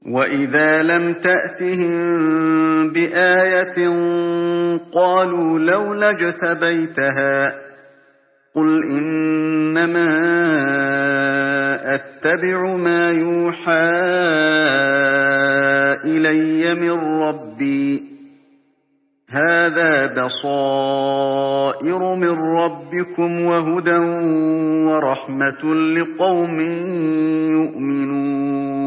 وَإِذَا لَمْ تَأْتِهِم بِآيَةٍ قَالُوا لَوْلَا اجْتَبَيْتَهَا ۚ قُلْ إِنَّمَا أَتَّبِعُ مَا يُوحَىٰ إِلَيَّ مِن رَّبِّي ۚ هَٰذَا بَصَائِرُ مِن رَّبِّكُمْ وَهُدًى وَرَحْمَةٌ لِّقَوْمٍ يُؤْمِنُونَ